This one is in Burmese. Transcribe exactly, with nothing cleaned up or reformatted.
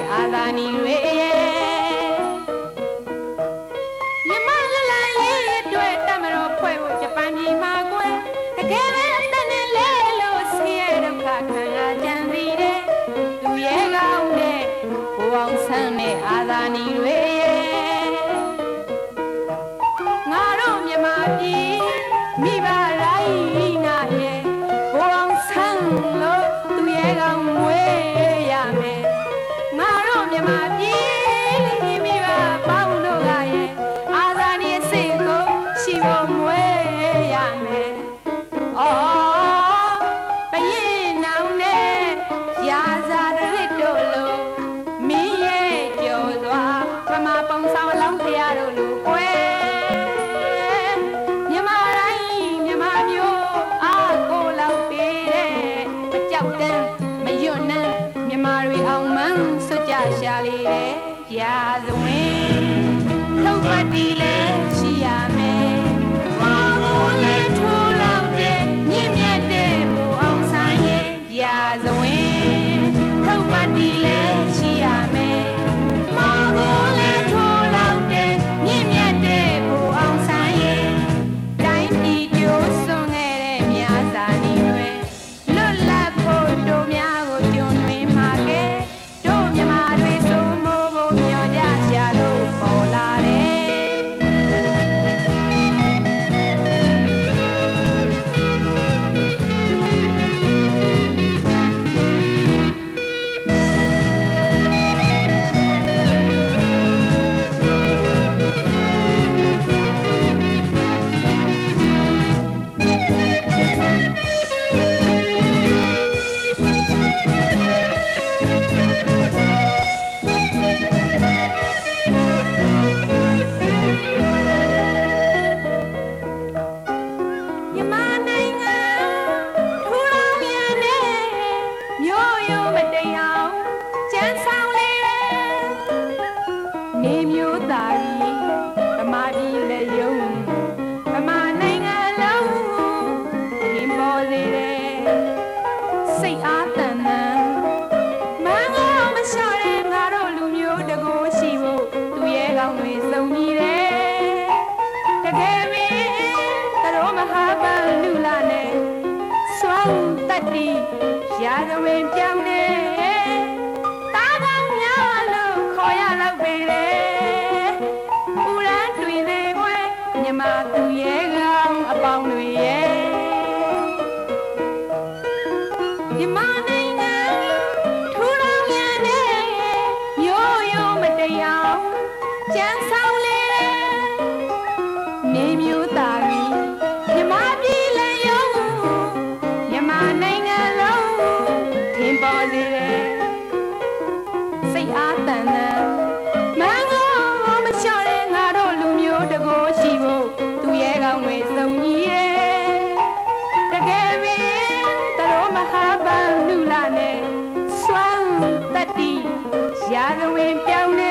အာသာနီတွေမြမလလရေးအတွက်တမတော်ဖွဲ့ဖို့ဂျပန်ပြည်မှာကွယ်တကယ်ပဲအတန်နဲ့လဲလို့ဆင်းရဲဒုက္ခခံရကြံစီတယ်သူရဲ့ကောင်းတဲ့ဘဝအောင်ဆန်းတဲ့အာသာနီတွေငါတို့မြမပြည်မိဘတိုင်းနာရဲ့ဘဝအောင်ဆန်းလို့သူရဲ့ကောင်းမွေးရမယ်ငါတို့မြမပြည်မိဘပေါင်းတို့ကရဲ့အာသာနီစိတ်ကိုရှိဖို့မွေးရမယ်အော်ဘယင်းနောင်နဲ့ရာဇာရစ်တို့လိုမင်းရဲ့ကြော်စွာပမာပုံဆောင်လောင်းဖျားတို့လိုကွယ်မြမတိုင်းမြမမျိုးအားကိုလောက်ပေးတဲ့မကြောက်တမ်းမယွတ်နှမ်းမြမတွေအောင်မှန်းစွကြရှာလေတဲ့ရာဇဝင်လောက်ပတ်တီလဲရှိရမယ်ဘာလို့လဲထိုးလောက်တဲ့မြင့်မြတ်တဲ့ဘူအောင်ဆိုင်ရဲ့ရာဇဝင်လောက်ပတ်တီလဲရှိရမယ်ဘာလို့လဲထိုးလောက်တဲ့မြင့်မြတ်တဲ့ဘူအောင်ဆိုင်ရဲ့တိုင်းပြည်ကျိုးစွန်ခဲ့တဲ့မြာစာနီတွေလွတ်လပ်ဖို့တို့များကိုကျွန်းတွင်မှာကဲတို့မြမာတွေစိုးမိုးဖို့မျှော်ကြရှာလို့ပေါ်လာတယ်မြန်မာနိုင်ငံထူထောင်ရတဲ့မျိုးရိုးမတရားကျန်းဆောင်လေနေမျိုးသားကြီးဗမာပြည်လက်ယုံဗမာနိုင်ငံလုံးရင်ပေါ်စေတယ်စိတ်အားတန်တန်မန်းကောမလျှော့တဲ့ငါတို့လူမျိုးတကိုးရှိဖို့သူရဲ့ကောင်းတွေစုံညီတယ်တကယ်ပင်သတော်မဟာပန်လူလာနဲ့စွမ်းတတ္တိရာဇဝင်ပြောင်းနေတာကောင်းများလို့ခေါ်ရတော့ပေလေဦးရန်တွင်သေးကွယ်မြမသူရဲ့ကောင်းအပေါင်းတွေရဲ့မြမနိုင်ငံထူထောင်ရတဲ့မျိုးရိုးမတရားကျန်းဆောင်လေနေမျိုးသားကြီးမြမပြည်လက်ယုံမြမနိုင်ငံလုံးထင်ပေါ်စေတယ်စိတ်အားတန်တန်မန်းကောမလျှော့တဲ့ငါတို့လူမျိုးတကိုးရှိဖို့သူရဲ့ကောင်းတွေစုံညီရဲ့တကယ်ပင်သတော်မဟာပန်လူလာနဲ့စွမ်းတတ္တိရာဇဝင်ပြောင်းနေ